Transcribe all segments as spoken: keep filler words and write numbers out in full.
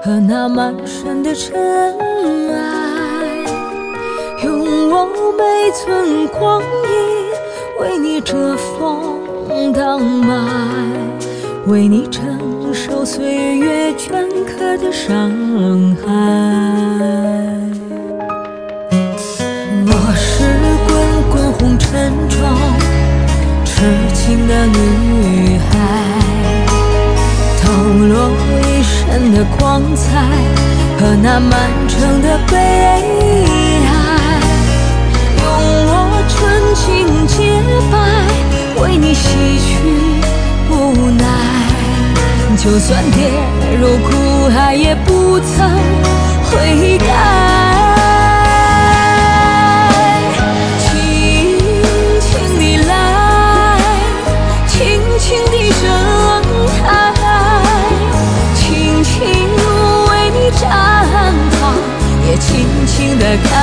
和那满身的尘埃，用我每寸光阴为你遮风挡霾，为你承受岁月镌刻的伤害。我是滚滚红尘中痴情的女孩，透露一身的光彩和那满城的悲哀，用我纯情洁白为你洗去无奈，就算跌入苦海也不曾悔改。轻轻地感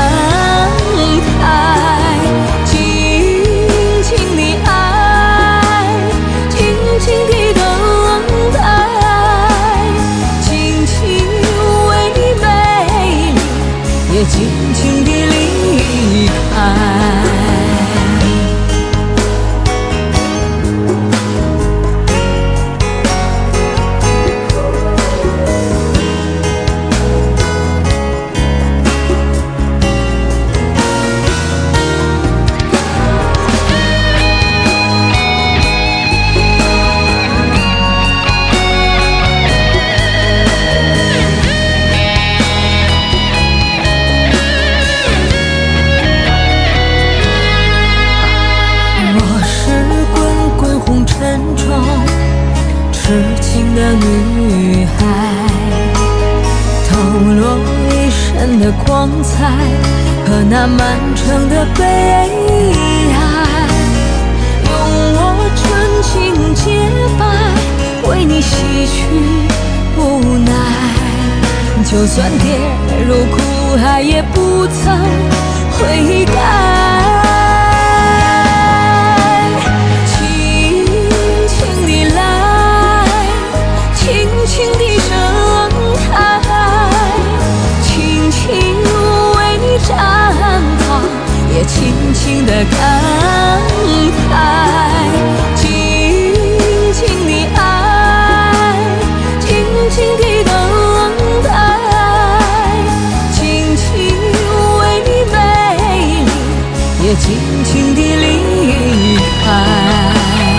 慨，静静地爱，静静地等待，静静为你美丽，也静静地离开。痴情的女孩，透露一身的光彩和那满城的悲哀，用我纯情洁白为你洗去无奈，就算跌入苦海也不曾悔改。轻轻地感慨，静静地爱，静静地等待，静静为你美丽，也静静地离开。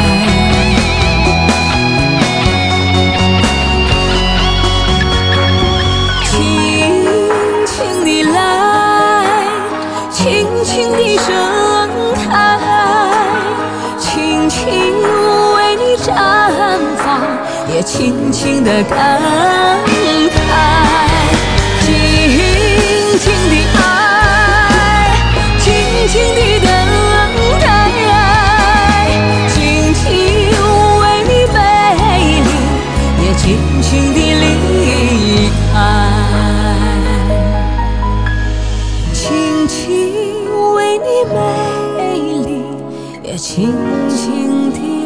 轻地盛开，轻轻为你绽放，也轻轻地感慨，静静地爱，静静地等待，静静为你美丽，也静静地离开，轻轻为你美丽，也轻轻地